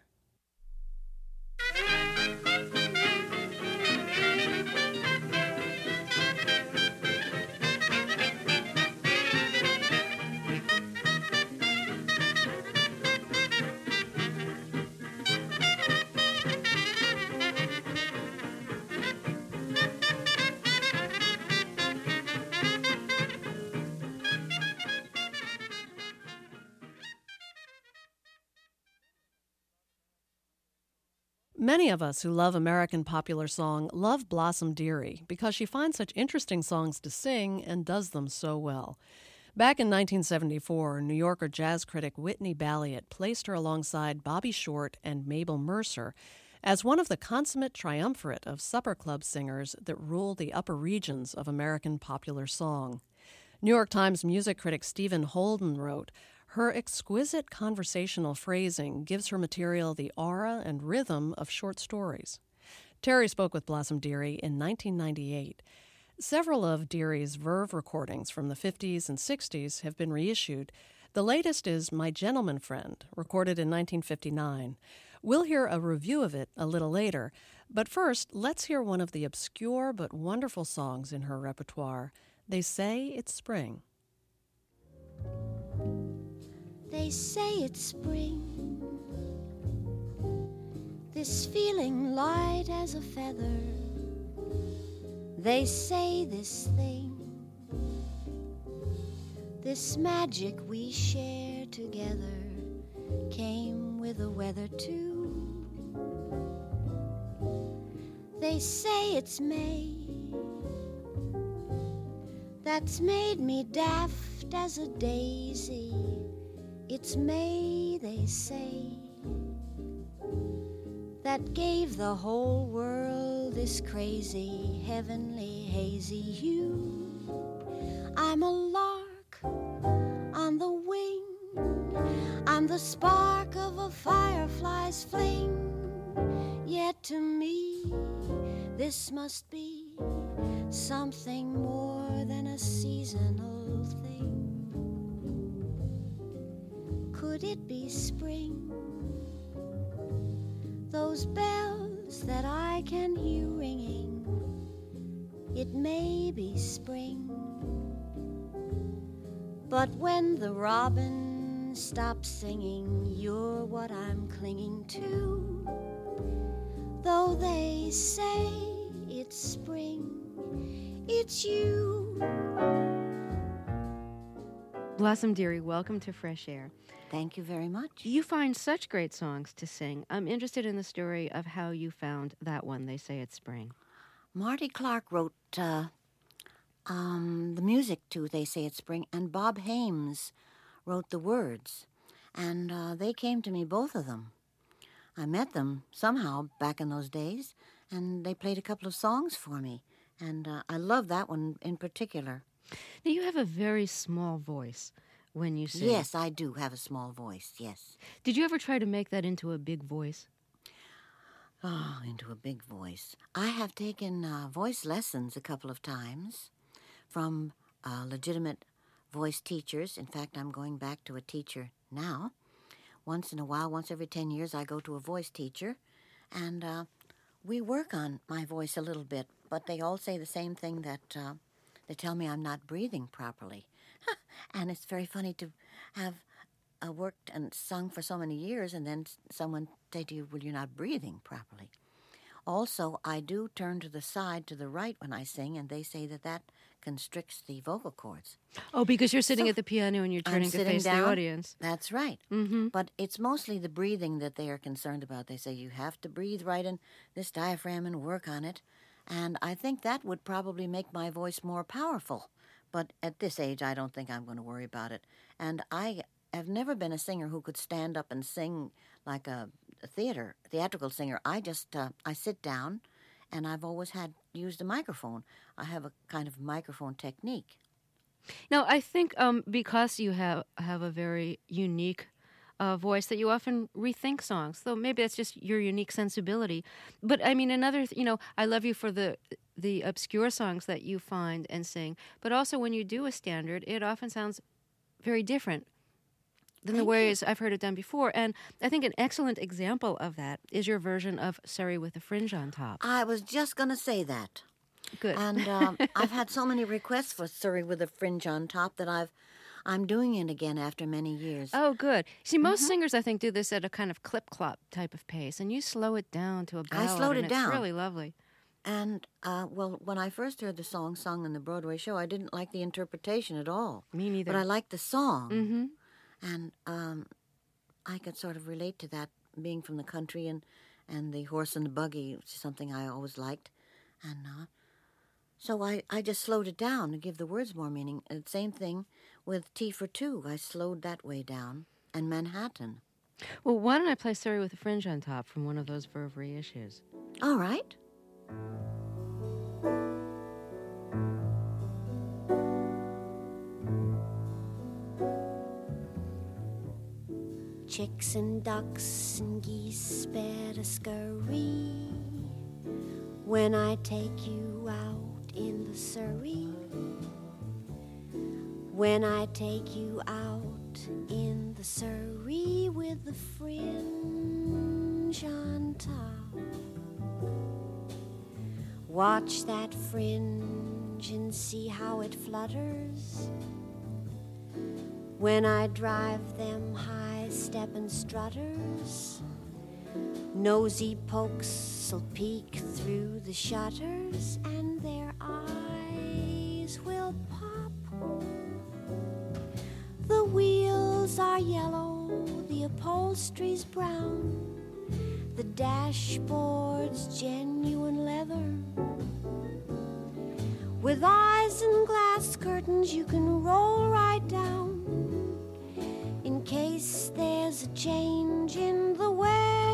Speaker 1: Many of us who love American popular song love Blossom Dearie because she finds such interesting songs to sing and does them so well. Back in nineteen seventy-four, New Yorker jazz critic Whitney Balliet placed her alongside Bobby Short and Mabel Mercer as one of the consummate triumvirate of supper club singers that rule the upper regions of American popular song. New York Times music critic Stephen Holden wrote, "Her exquisite conversational phrasing gives her material the aura and rhythm of short stories." Terry spoke with Blossom Dearie in nineteen ninety-eight. Several of Dearie's Verve recordings from the fifties and sixties have been reissued. The latest is My Gentleman Friend, recorded in nineteen fifty-nine. We'll hear a review of it a little later, but first, let's hear one of the obscure but wonderful songs in her repertoire, They Say It's Spring.
Speaker 16: They say it's spring, this feeling light as a feather. They say this thing, this magic we share together, came with the weather too. They say it's May, that's made me daft as a daisy. It's May, they say, that gave the whole world this crazy, heavenly, hazy hue. I'm a lark on the wing, I'm the spark of a firefly's fling. Yet to me, this must be something more than a seasonal thing. Could it be spring? Those bells that I can hear ringing, it may be spring. But when the robin stops singing, you're what I'm clinging to. Though they say it's spring, it's you.
Speaker 11: Blossom Dearie, welcome to Fresh Air.
Speaker 16: Thank you very much.
Speaker 11: You find such great songs to sing. I'm interested in the story of how you found that one, They Say It's Spring.
Speaker 16: Marty Clark wrote uh, um, the music to They Say It's Spring, and Bob Hames wrote the words. And uh, they came to me, both of them. I met them somehow back in those days, and they played a couple of songs for me. And uh, I love that one in particular.
Speaker 11: Now, you have a very small voice when you sing.
Speaker 16: Yes, I do have a small voice, yes.
Speaker 11: Did you ever try to make that into a big voice?
Speaker 16: Oh, into a big voice. I have taken uh, voice lessons a couple of times from uh, legitimate voice teachers. In fact, I'm going back to a teacher now. Once in a while, once every ten years, I go to a voice teacher, and uh, we work on my voice a little bit, but they all say the same thing, that uh, they tell me I'm not breathing properly. And it's very funny to have uh, worked and sung for so many years, and then someone say to you, well, you're not breathing properly. Also, I do turn to the side, to the right when I sing, and they say that that constricts the vocal cords.
Speaker 11: Oh, because you're sitting
Speaker 16: So,
Speaker 11: at the piano and you're turning
Speaker 16: I'm
Speaker 11: to
Speaker 16: sitting
Speaker 11: face
Speaker 16: down.
Speaker 11: the audience.
Speaker 16: That's right.
Speaker 11: Mm-hmm.
Speaker 16: But it's mostly the breathing that they are concerned about. They say you have to breathe right in this diaphragm and work on it. And I think that would probably make my voice more powerful. But at this age, I don't think I'm going to worry about it. And I have never been a singer who could stand up and sing like a, a theater, theatrical singer. I just, uh, I sit down, and I've always had used a microphone. I have a kind of microphone technique.
Speaker 11: Now, I think um, because you have, have a very unique uh, voice that you often rethink songs, though maybe that's just your unique sensibility. But, I mean, another, th- you know, I love you for the the obscure songs that you find and sing, but also when you do a standard, it often sounds very different than the ways I've heard it done before. And I think an excellent example of that is your version of Surrey with a Fringe on Top.
Speaker 16: I was just going to say that.
Speaker 11: Good.
Speaker 16: And um, I've had so many requests for Surrey with a Fringe on Top that I've, I'm doing it again after many years.
Speaker 11: Oh, good. See, most mm-hmm. singers, I think, do this at a kind of clip-clop type of pace, and you slow it down to a ballad.
Speaker 16: I slowed it
Speaker 11: and
Speaker 16: down.
Speaker 11: It's really lovely.
Speaker 16: And, uh, well, when I first heard the song sung in the Broadway show, I didn't like the interpretation at all.
Speaker 11: Me neither.
Speaker 16: But I liked the song.
Speaker 11: Mm-hmm.
Speaker 16: And um, I could sort of relate to that, being from the country and,
Speaker 18: and the horse and the buggy, which is something I always liked. And uh, so I, I just slowed it down to give the words more meaning. And same thing with T for Two. I slowed that way down. And Manhattan.
Speaker 11: Well, why don't I play Surrey with a Fringe on Top from one of those Verve reissues?
Speaker 18: All right.
Speaker 16: Chicks and ducks and geese better scurry when I take you out in the Surrey. When I take you out in the Surrey with the fringe on top. Watch that fringe and see how it flutters when I drive them high-steppin' strutters. Nosy pokes'll peek through the shutters and their eyes will pop. The wheels are yellow, the upholstery's brown, the dashboard's genuine leather. With eyes and glass curtains you can roll right down in case there's a change in the weather.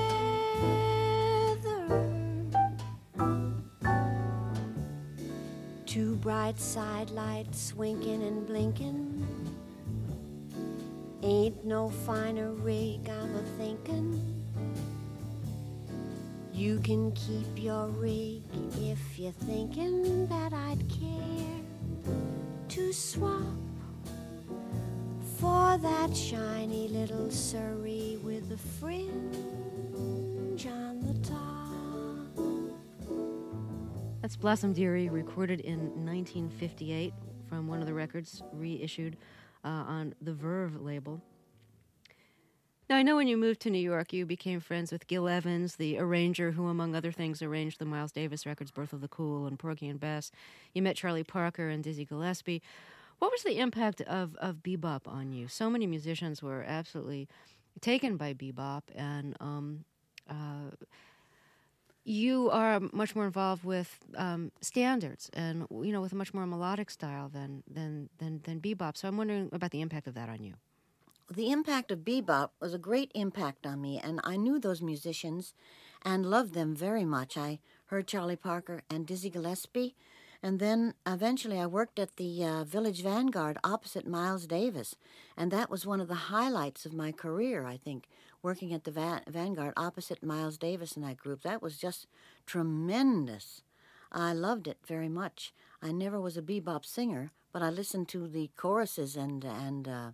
Speaker 16: Two bright side lights winking and blinking. Ain't no finer rig, I'm a-thinkin'. You can keep your rig if you're thinking that I'd care to swap for that shiny little Surrey with the fringe on the top.
Speaker 11: That's Blossom Dearie, recorded in nineteen fifty-eight from one of the records reissued uh, on the Verve label. Now, I know when you moved to New York, you became friends with Gil Evans, the arranger who, among other things, arranged the Miles Davis records Birth of the Cool and Porgy and Bess. You met Charlie Parker and Dizzy Gillespie. What was the impact of, of bebop on you? So many musicians were absolutely taken by bebop, and um, uh, you are much more involved with um, standards and, you know, with a much more melodic style than, than, than, than bebop. So I'm wondering about the impact of that on you.
Speaker 18: The impact of bebop was a great impact on me, and I knew those musicians and loved them very much. I heard Charlie Parker and Dizzy Gillespie, and then eventually I worked at the uh, Village Vanguard opposite Miles Davis, and that was one of the highlights of my career, I think, working at the Va- Vanguard opposite Miles Davis in that group. That was just tremendous. I loved it very much. I never was a bebop singer, but I listened to the choruses and... and uh,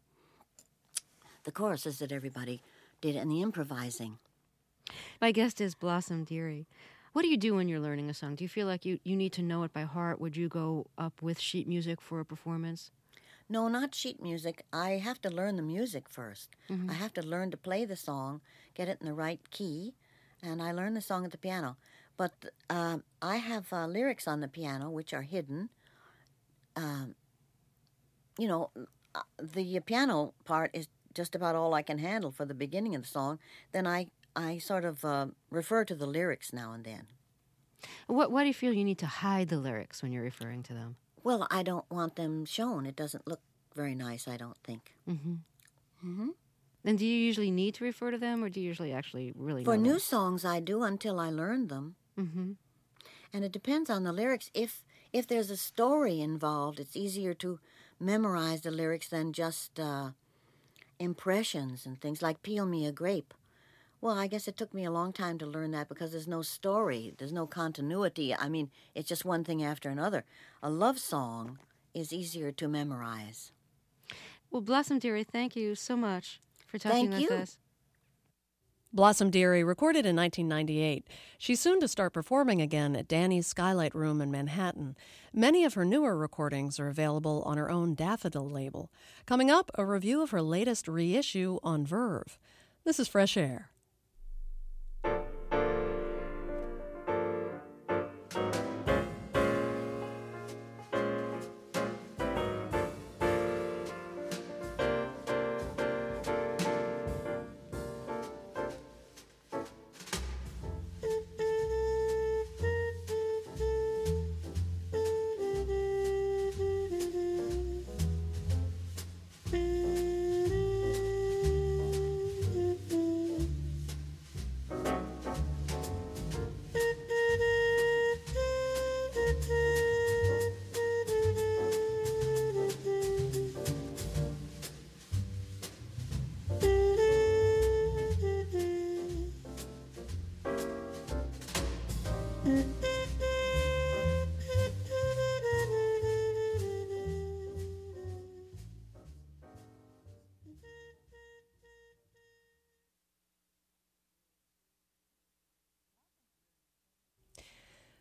Speaker 18: the choruses that everybody did and the improvising.
Speaker 11: My guest is Blossom Dearie. What do you do when you're learning a song? Do you feel like you, you need to know it by heart? Would you go up with sheet music for a performance?
Speaker 18: No, not sheet music. I have to learn the music first. Mm-hmm. I have to learn to play the song, get it in the right key, and I learn the song at the piano. But uh, I have uh, lyrics on the piano which are hidden. Um, you know, the piano part is just about all I can handle for the beginning of the song. Then I, I sort of uh, refer to the lyrics now and then.
Speaker 11: What, why do you feel you need to hide the lyrics when you're referring to them?
Speaker 18: Well, I don't want them shown. It doesn't look very nice, I don't think.
Speaker 11: Mm-hmm.
Speaker 18: Mm-hmm.
Speaker 11: And do you usually need to refer to them, or do you usually actually really
Speaker 18: For
Speaker 11: know
Speaker 18: new
Speaker 11: them?
Speaker 18: songs, I do until I learn them.
Speaker 11: Mm-hmm.
Speaker 18: And it depends on the lyrics. If if there's a story involved, it's easier to memorize the lyrics than just... Uh, impressions and things like Peel Me a Grape. Well, I guess it took me a long time to learn that because there's no story, there's no continuity. I mean, it's just one thing after another. A love song is easier to memorize.
Speaker 11: Well, Blossom Dearie, thank you so much for talking
Speaker 18: Thank
Speaker 11: with
Speaker 18: you.
Speaker 11: us.
Speaker 1: Blossom Dearie, recorded in nineteen ninety-eight. She's soon to start performing again at Danny's Skylight Room in Manhattan. Many of her newer recordings are available on her own Daffodil label. Coming up, a review of her latest reissue on Verve. This is Fresh Air.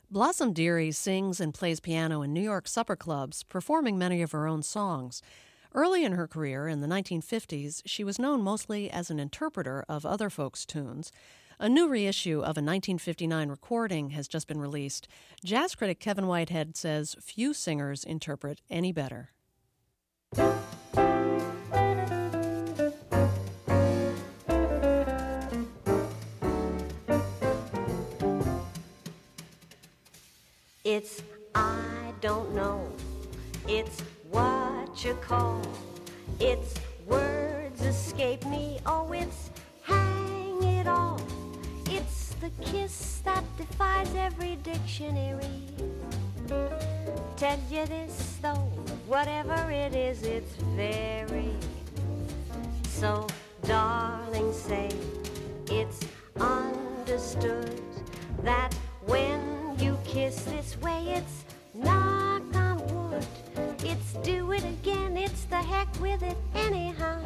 Speaker 1: Blossom Dearie sings and plays piano in New York supper clubs, performing many of her own songs. Early in her career, in the nineteen fifties, she was known mostly as an interpreter of other folks' tunes. A new reissue of a nineteen fifty-nine recording has just been released. Jazz critic Kevin Whitehead says few singers interpret any better.
Speaker 16: It's I don't know, it's what you call, it's words escape me, oh it's hang it all, it's the kiss that defies every dictionary. Tell you this though, whatever it is, it's very. So darling, say it's understood that when you kiss this way, it's knock on wood. It's do it again, it's the heck with it anyhow.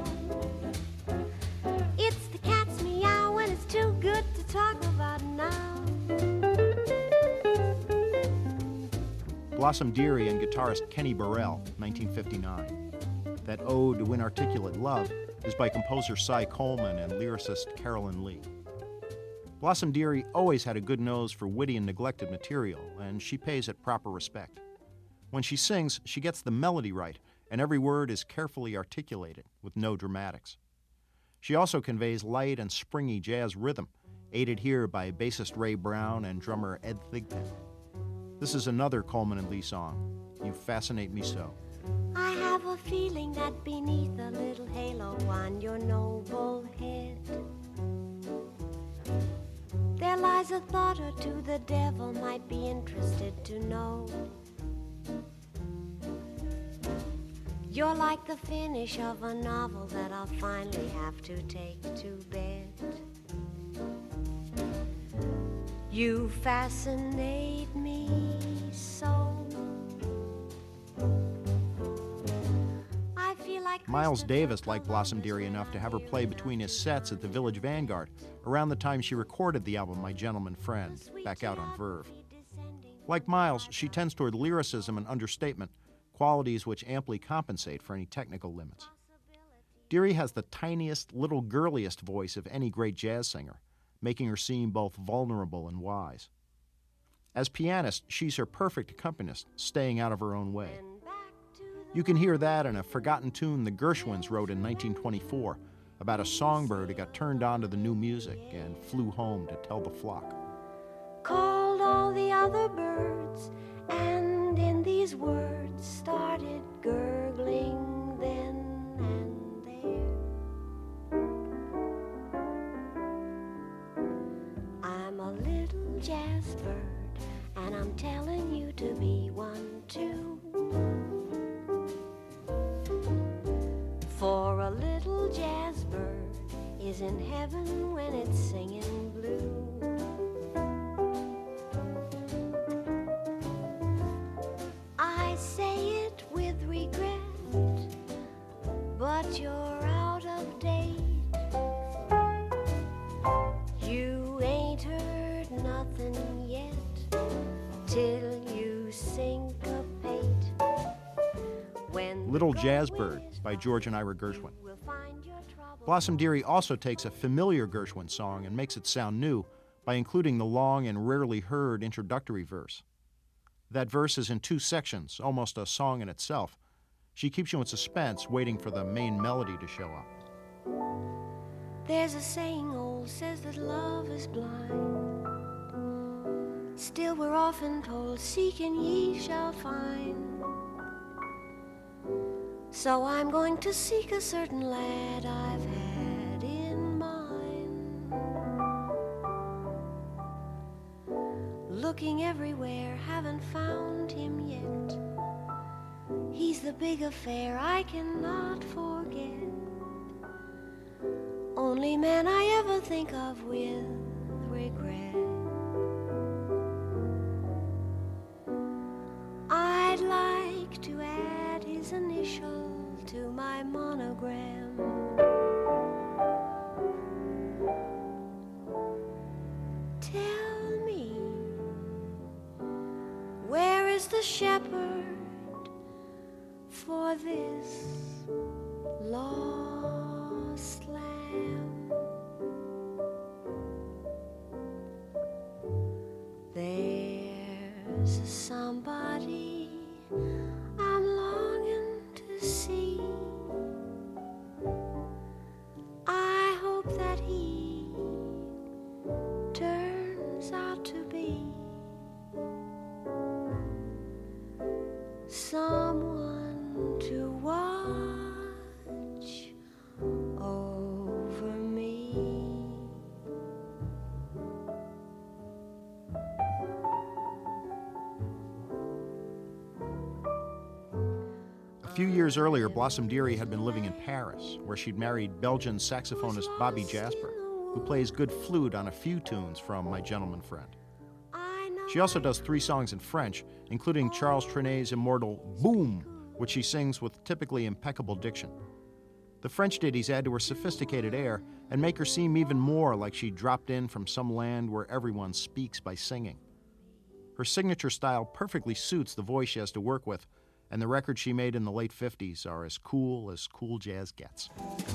Speaker 16: It's the cat's meow and it's too good to talk about now.
Speaker 19: Blossom Dearie and guitarist Kenny Burrell, nineteen fifty-nine. That ode to inarticulate love is by composer Cy Coleman and lyricist Carolyn Lee. Blossom Dearie always had a good nose for witty and neglected material, and she pays it proper respect. When she sings, she gets the melody right, and every word is carefully articulated, with no dramatics. She also conveys light and springy jazz rhythm, aided here by bassist Ray Brown and drummer Ed Thigpen. This is another Coleman and Lee song, You Fascinate Me So.
Speaker 16: I have a feeling that beneath a little halo on your noble head, there lies a thought or two the devil might be interested to know. You're like the finish of a novel that I'll finally have to take to bed. You fascinate me so. I feel like
Speaker 19: Miles Davis liked Blossom Dearie enough to have her play between his sets at the Village Vanguard around the time she recorded the album My Gentleman Friend, back out on Verve. Like Miles, she tends toward lyricism and understatement, qualities which amply compensate for any technical limits. Dearie has the tiniest, little girliest voice of any great jazz singer, making her seem both vulnerable and wise. As pianist, she's her perfect accompanist, staying out of her own way. You can hear that in a forgotten tune the Gershwins wrote in nineteen twenty-four about a songbird who got turned on to the new music and flew home to tell the flock.
Speaker 16: Called all the other birds, and in these words started gurgling then and there. I'm a little jazz bird, and I'm telling you to be one too. For a little jazz bird is in heaven when it's singing blue. I say it with regret, but you're out of date. You ain't heard nothing yet till you syncopate. When
Speaker 19: Little Jazz Bird by George and Ira Gershwin. Blossom Dearie also takes a familiar Gershwin song and makes it sound new by including the long and rarely heard introductory verse. That verse is in two sections, almost a song in itself. She keeps you in suspense, waiting for the main melody to show up.
Speaker 16: There's a saying old says that love is blind. Still we're often told, seek and ye shall find. So I'm going to seek a certain lad I've had in mind. Looking everywhere, haven't found him yet. He's the big affair I cannot forget. Only man I ever think of with regret. I'd like to add his initial to my monogram. Tell me, the shepherd for this lost lamb. There's somebody I'm longing to see. I hope that he turns out to be someone to watch over me.
Speaker 19: A few years earlier, Blossom Dearie had been living in Paris, where she'd married Belgian saxophonist Bobby Jasper, who plays good flute on a few tunes from My Gentleman Friend. She also does three songs in French, including Charles Tremet's immortal Boom, which she sings with typically impeccable diction. The French ditties add to her sophisticated air and make her seem even more like she dropped in from some land where everyone speaks by singing. Her signature style perfectly suits the voice she has to work with, and the records she made in the late fifties are as cool as cool jazz gets.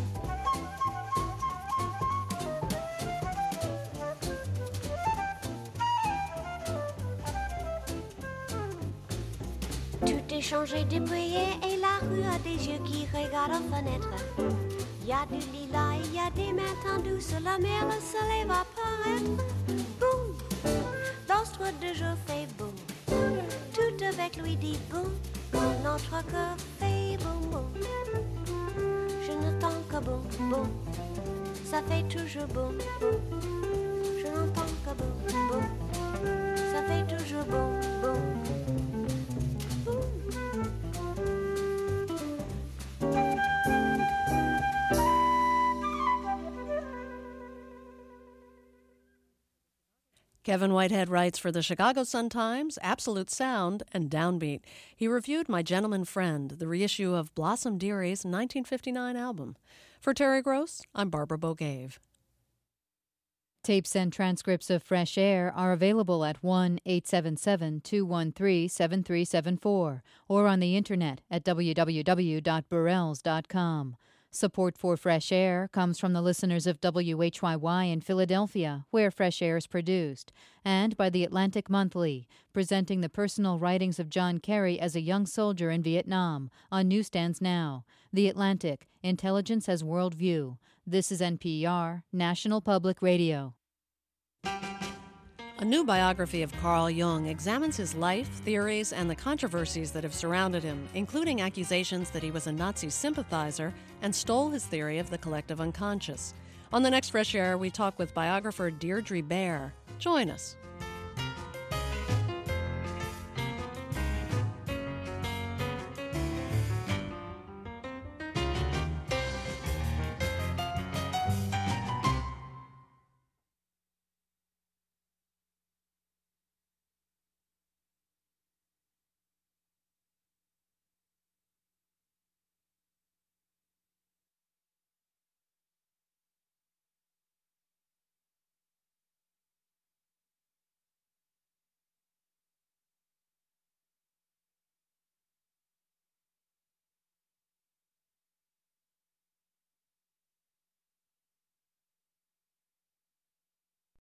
Speaker 16: Tout est changé, dépouillé, et la rue a des yeux qui regardent aux fenêtres. Il y a du lilas, il y a des mains tendues sur la mer, le soleil va paraître. Boum, l'astre de jour fait boum. Tout avec lui dit boum, notre cœur fait boum boum. Je n'entends que boum boum, ça fait toujours boum boum. Je n'entends que boum boum, ça fait toujours boum boum.
Speaker 1: Kevin Whitehead writes for the Chicago Sun-Times, Absolute Sound, and Downbeat. He reviewed My Gentleman Friend, the reissue of Blossom Dearie's nineteen fifty-nine album. For Terry Gross, I'm Barbara Bogave.
Speaker 15: Tapes and transcripts of Fresh Air are available at one eight seven seven, two one three, seven three seven four or on the internet at w w w dot burrells dot com. Support for Fresh Air comes from the listeners of W H Y Y in Philadelphia, where Fresh Air is produced, and by the Atlantic Monthly, presenting the personal writings of John Kerry as a young soldier in Vietnam, on newsstands now. The Atlantic, Intelligence as Worldview. This is N P R, National Public Radio.
Speaker 1: A new biography of Carl Jung examines his life, theories, and the controversies that have surrounded him, including accusations that he was a Nazi sympathizer and stole his theory of the collective unconscious. On the next Fresh Air, we talk with biographer Deirdre Bair. Join us.